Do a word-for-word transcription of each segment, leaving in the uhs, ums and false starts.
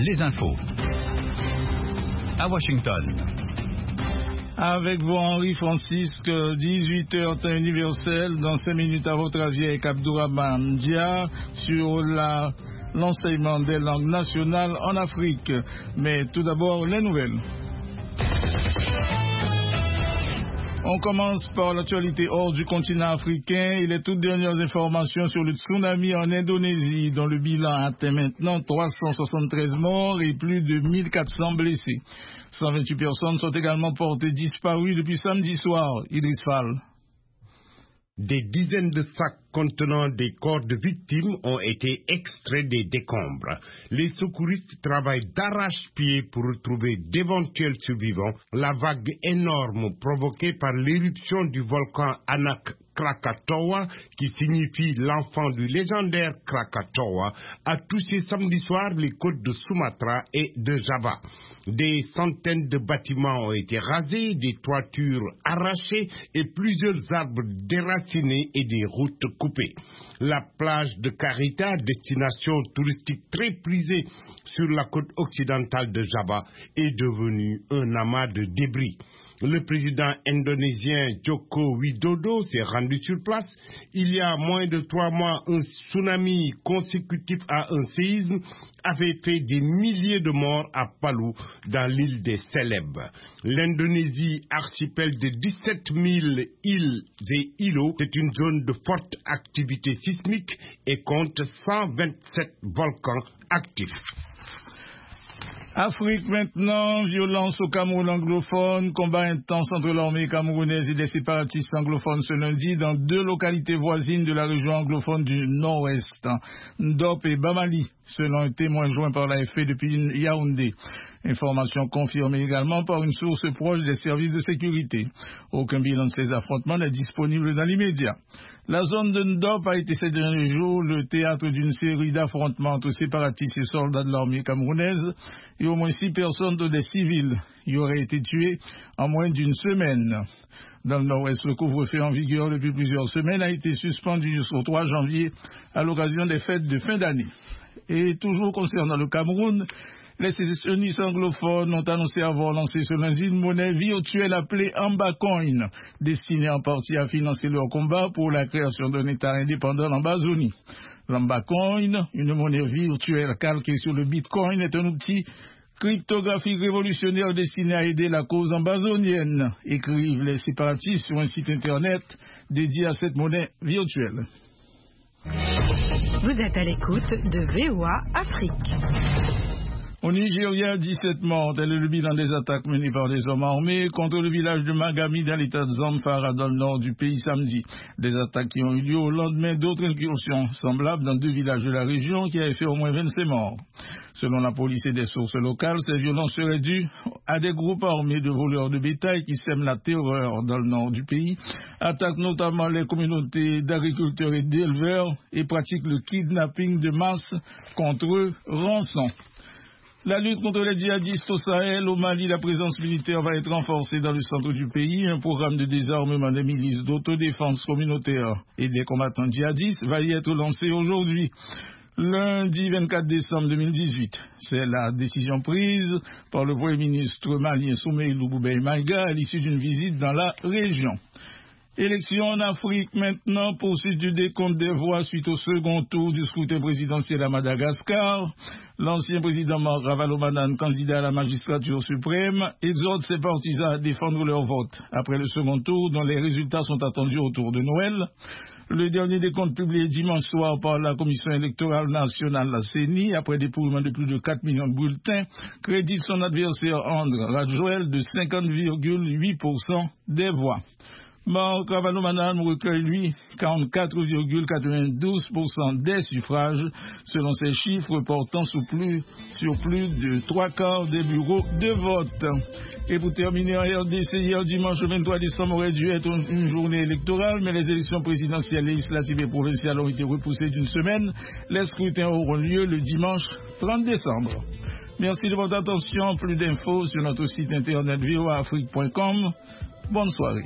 les infos. À Washington. Avec vous, Henri Francisque, dix-huit heures temps universel. Dans cinq minutes, à votre avis, avec Abdourahmane Dia sur la, l'enseignement des langues nationales en Afrique. Mais tout d'abord, les nouvelles. On commence par l'actualité hors du continent africain et les toutes dernières informations sur le tsunami en Indonésie, dont le bilan atteint maintenant trois cent soixante-treize morts et plus de mille quatre cents blessés. cent vingt-huit personnes sont également portées disparues depuis samedi soir. Idriss Fall. Des dizaines de sacs contenant des corps de victimes ont été extraits des décombres. Les secouristes travaillent d'arrache-pied pour retrouver d'éventuels survivants. La vague énorme provoquée par l'éruption du volcan Anak Krakatoa, qui signifie l'enfant du légendaire Krakatoa, a touché samedi soir les côtes de Sumatra et de Java. Des centaines de bâtiments ont été rasés, des toitures arrachées et plusieurs arbres déracinés et des routes coupées. La plage de Karita, destination touristique très prisée sur la côte occidentale de Java, est devenue un amas de débris. Le président indonésien Joko Widodo s'est rendu sur place. Il y a moins de trois mois, un tsunami consécutif à un séisme avait fait des milliers de morts à Palu, dans l'île des Célèbres. L'Indonésie, archipel de dix-sept mille îles et îlots, c'est une zone de forte activité sismique et compte cent vingt-sept volcans actifs. Afrique maintenant, violence au Cameroun anglophone, combat intense entre l'armée camerounaise et des séparatistes anglophones ce lundi dans deux localités voisines de la région anglophone du Nord-Ouest, Ndop et Bamali, selon un témoin joint par l'A F P depuis Yaoundé. Information confirmée également par une source proche des services de sécurité. Aucun bilan de ces affrontements n'est disponible dans l'immédiat. La zone de Ndop a été ces derniers jours le théâtre d'une série d'affrontements entre séparatistes et soldats de l'armée camerounaise et au moins six personnes, dont des civils, y auraient été tuées en moins d'une semaine. Dans le Nord-Ouest, le couvre-feu en vigueur depuis plusieurs semaines a été suspendu jusqu'au trois janvier à l'occasion des fêtes de fin d'année. Et toujours concernant le Cameroun, les sécessionnistes anglophones ont annoncé avoir lancé ce lundi une monnaie virtuelle appelée Ambacoin, destinée en partie à financer leur combat pour la création d'un État indépendant en Amazonie. L'Ambacoin, une monnaie virtuelle calquée sur le Bitcoin, est un outil cryptographique révolutionnaire destiné à aider la cause amazonienne, écrivent les séparatistes sur un site internet dédié à cette monnaie virtuelle. Vous êtes à l'écoute de V O A Afrique. Au Nigeria, dix-sept morts, tel est le bilan des attaques menées par des hommes armés contre le village de Magami dans l'état de Zamfara dans le nord du pays samedi. Des attaques qui ont eu lieu au lendemain d'autres incursions semblables dans deux villages de la région qui avaient fait au moins vingt-cinq morts. Selon la police et des sources locales, ces violences seraient dues à des groupes armés de voleurs de bétail qui sèment la terreur dans le nord du pays, attaquent notamment les communautés d'agriculteurs et d'éleveurs et pratiquent le kidnapping de masse contre eux, rançon. La lutte contre les djihadistes au Sahel, au Mali, la présence militaire va être renforcée dans le centre du pays. Un programme de désarmement des milices d'autodéfense communautaire et des combattants djihadistes va y être lancé aujourd'hui, lundi vingt-quatre décembre deux mille dix-huit. C'est la décision prise par le Premier ministre malien Soumeilou Boubèye Maïga à l'issue d'une visite dans la région. Élection en Afrique maintenant, poursuite du décompte des voix suite au second tour du scrutin présidentiel à Madagascar. L'ancien président Marc Ravalomanane, candidat à la magistrature suprême, exhorte ses partisans à défendre leur vote après le second tour dont les résultats sont attendus autour de Noël. Le dernier décompte publié dimanche soir par la Commission électorale nationale, la C E N I, après dépouillement de plus de quatre millions de bulletins, crédite son adversaire André Radjoel de cinquante virgule huit pour cent des voix. Marc Ravalomanane recueille, lui, quarante-quatre virgule quatre-vingt-douze pour cent des suffrages, selon ses chiffres portant sur plus, sur plus de trois quarts des bureaux de vote. Et pour terminer, en R D C, hier dimanche vingt-trois décembre aurait dû être une journée électorale, mais les élections présidentielles, législatives et provinciales ont été repoussées d'une semaine. Les scrutins auront lieu le dimanche trente décembre. Merci de votre attention. Plus d'infos sur notre site internet v o a afrique point com. Bonne soirée.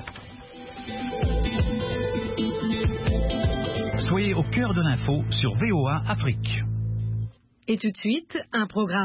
Soyez au cœur de l'info sur V O A Afrique. Et tout de suite, un programme